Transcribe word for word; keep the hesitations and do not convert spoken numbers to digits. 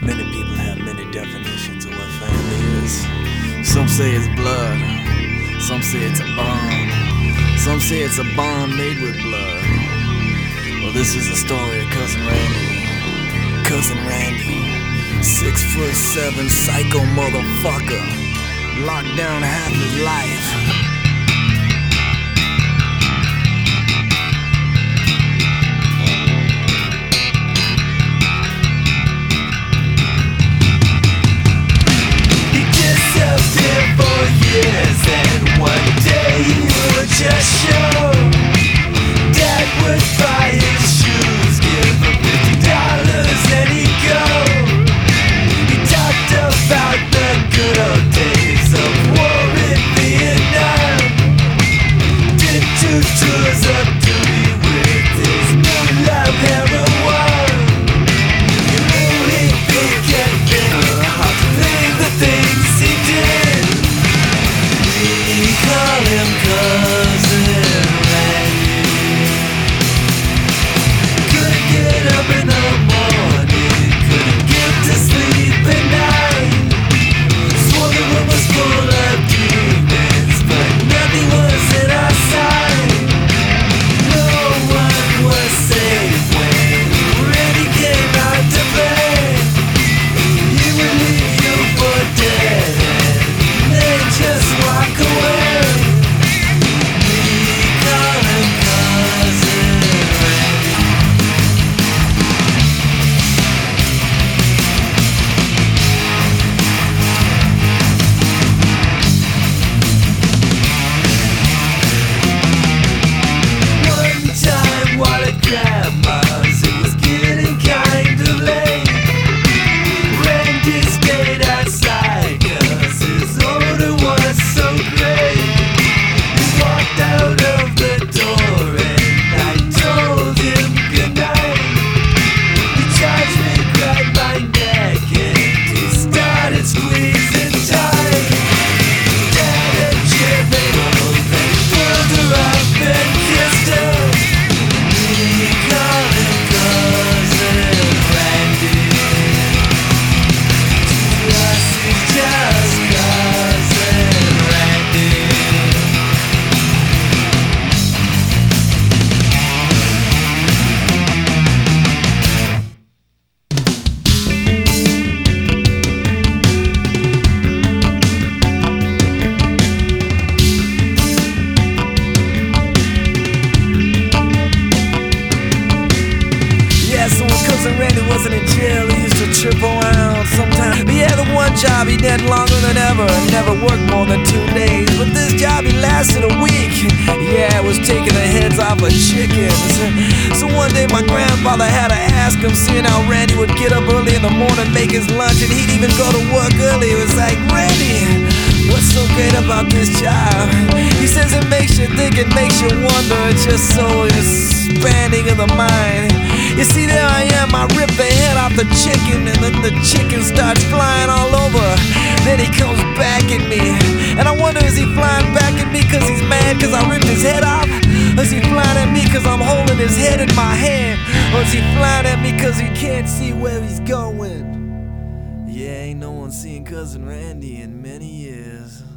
Many people have many definitions of what family is. Some say it's blood, some say it's a bond, some say it's a bond made with blood. Well, this is the story of Cousin Randy. Cousin Randy, six foot seven psycho motherfucker, locked down half his life. Years, and one day he would just show. Dad would buy his shoes, give him fifty dollars and he'd go. He talked about the good old days of war in Vietnam. Did two tours of duty with his new love heroin. You really think and feel hard to believe the things he did. We call him Cousin Randy. Couldn't get up in the morning, couldn't get to sleep at night. Swore the room was full of demons, but nothing was in our sight. No one was safe when Randy came out to play. He would leave you for dead and then just walk away. Grandma's, it was getting kind of late. Randy stayed outside cause his odor was so great. He walked out of the door and I told him goodnight. He charged me, grabbed my neck and he started squeezing tight. Dad and Jim, they both they pulled her up and kissed her. We call him Cousin Randy. To us he's just Cousin Randy. Yeah, so when Cousin Randy wasn't in jail, he used to trip around sometimes. He had the one job he did longer than ever, and never worked more than two days. But this job he lasted a week. Yeah, it was taking the heads off of chickens. So one day my grandfather had to ask him, seeing how Randy would get up early in the morning, make his lunch, and he'd even go to work early. He was like, Randy, what's so great about this job? He says it makes you think, it makes you wonder. It's just so expanding of the mind. You see, there I am, I rip the head off the chicken, and then the chicken starts flying all over. Then he comes back at me, and I wonder, is he flying back at me cause he's mad cause I ripped his head off? Or is he flying at me cause I'm holding his head in my hand? Or is he flying at me cause he can't see where he's going? Yeah, ain't no one seen Cousin Randy in many years.